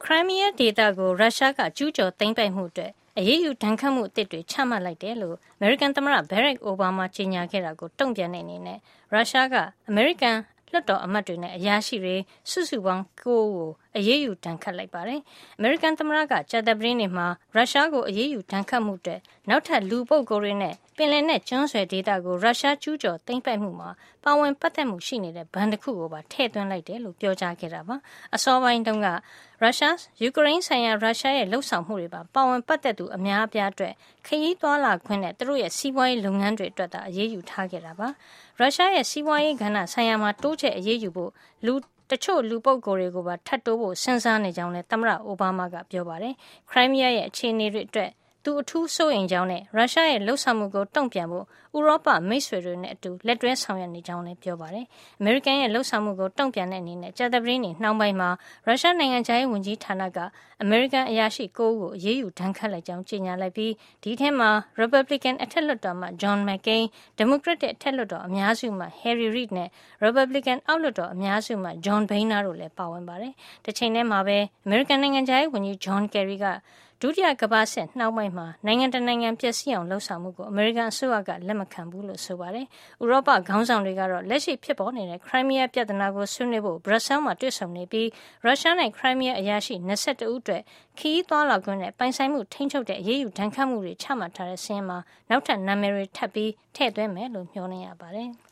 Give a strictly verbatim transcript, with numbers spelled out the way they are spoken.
ခရိုင်းမီးယားဒေသကိုရုရှားကကျူးကျော်သိမ်းပိုက်မှုအတွက်အရေးယူဒဏ်ခတ်မှုအသစ်တွေချမှတ်လိုက်တယ်လို့အမေရိကန်သမ္မတဘရက်အိုဘားမားကြေညာခဲ့တာကိုတုံ့ပြန်တဲ့အနေနဲ့ရုရှားကအမေရိကန်လွှတ်တော်အမတ်တွေနဲ့အရာရှိတွေစုစုပေါင်းကိုးကိုအရေးယူဒဏ်ခတ်လိုက်ပါတယ်။အမေရိကန်သမ္မတကကြာသပတေးနေ့မှာရုရှားကိုအရေးယူဒဏ်ခတ်မှုအတွက်နောက်ထပ်လူပုဂ္ဂိုလ်တွေနဲ့ပင်လယ်နက်ကျွန်းဆွယ်ဒေသကိုရုရှားကျူးကျော်သိမ်းပိုက်မှုမှာပါဝင်ပတ်သက်မှုရှိနေတဲ့ဘဏ်တစ်ခုကိုပါထည့်သွင်းလိုက်တယ်လို့ပြောကြားခဲ့တာပါ။အစောပိုင်းတုန်းကရုရှားယူကရိန်းဆိုင်ရာရုရှားရဲ့လှုပ်ဆောင်မှုတွေပါပါဝင်ပတ်သက်သူအများအပြားအတွက်ခရီးသွားလာခွင့်နဲ့သူတို့ရဲ့စီးပွားရေးလုပ်ငန်းတွေအတွက်သာအရေးယူထားခဲ့တာပါ။ရုရှားရဲ့စီးပွားရေးကဏ္ဍဆိုင်ရာမှာတိုးချဲ့အရေးယူဖို့လူတချို့လူပုဂ္ဂိုလ်တွေကိုပါထပ်တိုးဖို့စဉ်းစားနေကြောင်းလည်းသမ္မတအိုဘားမားကပြောပါတယ်။ခရိုင်းမီးယားရဲ့အခြေအနေတွေအတွက်သူအထူးစိုးရိမ်ကြောင်းနဲ့ရုရှားရဲ့လှုပ်ဆောင်မှုကိုတုံ့ပြန်ဖို့ဥရောပမိတ်ဆွေတွေနဲ့အတူလက်တွဲဆောင်ရွက်နေကြောင်းလည်းပြောပါတယ်။အမေရိကန်ရဲ့လှုပ်ဆောင်မှုကိုတုံ့ပြန်တဲ့အနေနဲ့ကြာသပတေးနေ့နှောင်းပိုင်းမှာရုရှားနိုင်ငံခြားရေးဝန်ကြီးဌာနကအမေရိကန်အရာရှိကိုးဦးကိုအရေးယူဒဏ်ခတ်လိုက်ကြောင်းကြေညာလိုက်ပြီးဒီထဲမှာ Republican အထက်လွှတ်တော်အမတ် John McCain, Democratic အထက်လွှတ်တော်အများစုအမတ် Harry Reid နဲ့ Republican အောက်လွှတ်တော်အများစုအမတ် John Boehner တို့လည်းပါဝင်ပါတယ်။တချိန်တည်းမှာပဲအမေရိကန်နိုင်ငံခြားရေးဝန်ကြီး John Kerry ကဒုတိယကမ္ဘာစစ်နှောင်းပိုင်းမှာနိုင်ငံတနိုင်ငံပျက်စီးအောင်လှုံ့ဆော်မှုကိုအမေရိကန်အစိုးရကလက်မခံဘူးလို့ဆိုပါတယ်။ဥရောပခေါင်းဆောင်တွေကတော့လက်ရှိဖြစ်ပေါ်နေတဲ့ခရိုင်းမီးယားပြဿနာကိုဆွေးနွေးဖို့ဘရပ်ဆဲလ်မှာတွေ့ဆုံနေပြီးရုရှားနဲ့ခရိုင်းမီးယားအရာရှိ၂၁ဦးအတွက်ခရီးသွားလာခွင့်နဲ့ပိုင်ဆိုင်မှုထိန်းချုပ်တဲ့အရေးယူဒဏ်ခတ်မှုတွေချမှတ်ထားတဲ့စာရင်းမှာနောက်ထပ်နာမည်တွေထပ်ပြီးထည့်သွင်းမယ်လို့မျှော်လင့်ရပါတယ်။